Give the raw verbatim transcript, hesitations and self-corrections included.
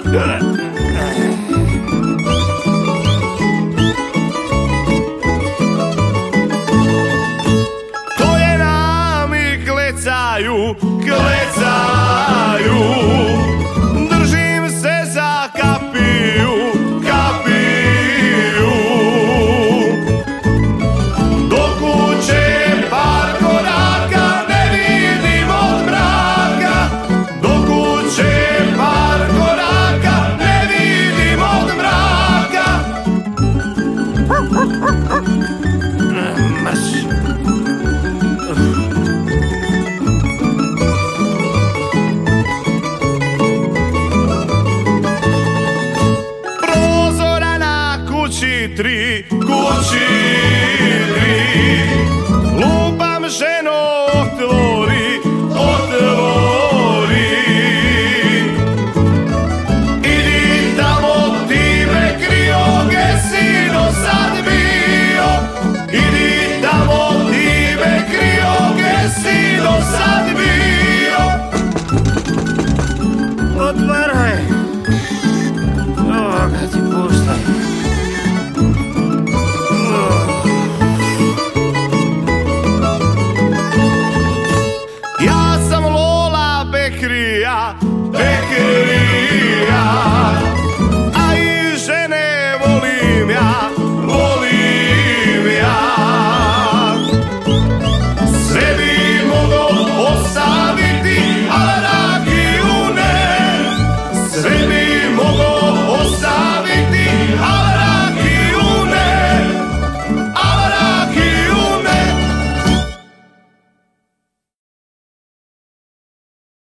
Koljena mi klecaju, klecaju, držim se za kapiju, kapiju. Do kuće par koraka, ne vidim od mraka. Do kuće par koraka, ne vidim od mraka. Marš. Prozora na kući tri, kući tri. Lupam, ženo, otvori, otvori. Idi tamo, ti me krio, gdje si do sad bio. Idi tamo, ti me krio, gdje si do sad bio. Otvaraj.